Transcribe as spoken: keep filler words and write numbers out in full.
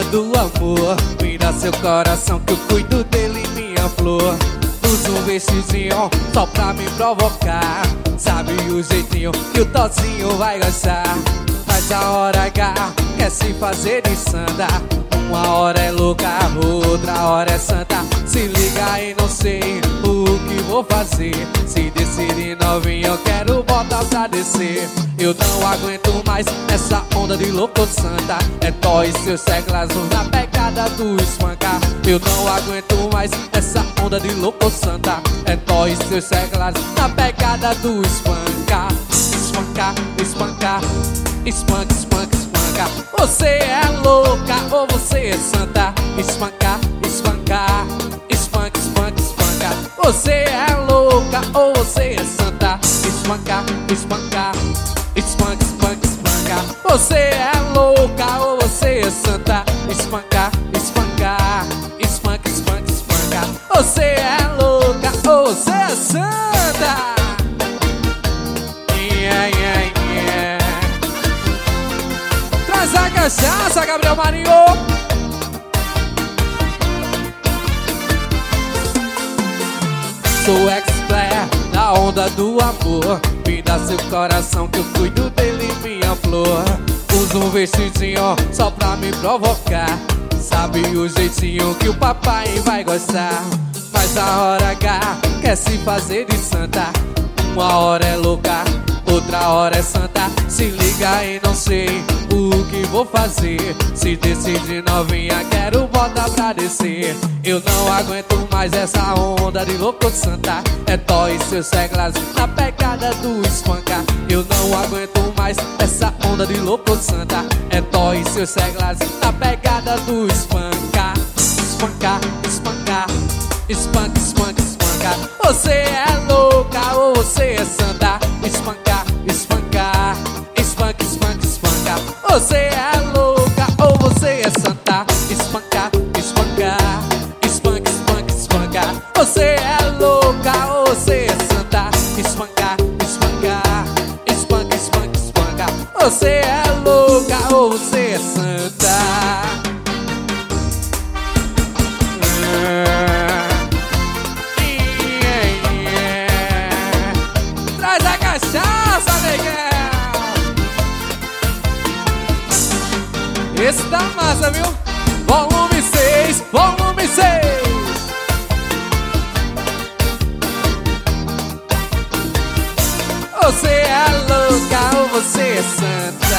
do amor, me dá seu coração que eu cuido dele, minha flor. Usa um vestidinho só pra me provocar. Sabe o jeitinho que o tozinho vai gostar. Mas a hora H quer se fazer de santa. Uma hora é louca, outra hora é santa. Se liga aí, não sei o que vou fazer. Se decidir novinho, eu quero botar pra descer. Eu não aguento mais essa onda de louco santa. É dó e seus seglas na pegada do espancar. Eu não aguento mais essa onda de louco santa. É dó e seus seglas na pegada do espancar. Espancar, espancar, espanca, espanca, espanca. Você é louca ou você é santa? Espancar, espancar, espanca, espanca, espanca. Você é louca ou você é santa? Espancar, espancar, espanca, espanca, espanca. Você é louca ou você é santa? Espancar, espancar, espanca, espanca, espanca. Você é louca ou você é santa? Yeah, yeah, yeah. Traz a cachaça, Gabriel Marinho. Sou expert na onda do amor. Me dá seu coração que eu cuido dele, minha flor. Uso um vestidinho só pra me provocar. Sabe o jeitinho que o papai vai gostar. Mas a hora H quer se fazer de santa. Uma hora é louca, outra hora é santa. Se liga e não sei o que vou fazer. Se decide novinha, quero botar pra descer. Eu não aguento mais essa onda de louco santa. É dó e seus seglas na pegada do espanca. Eu não aguento mais essa onda de louco santa. É dó e seus seglas na pegada do espanca. Espancar, espancar, espanca, espanca, espanca. Você é louca ou você é santa? Espancar, espancar, espanca, espanca, espanca. Você é louca ou você é santa? Espancar, espancar, espanca, espanca, espanca. Você é louca ou você é santa? Espancar, espancar, espanca, espanca, espanca. Você é louca ou você é santa? Traz a cachaça, negão. Esse tá massa, viu? Volume seis, volume seis. Você é louca ou você é santa?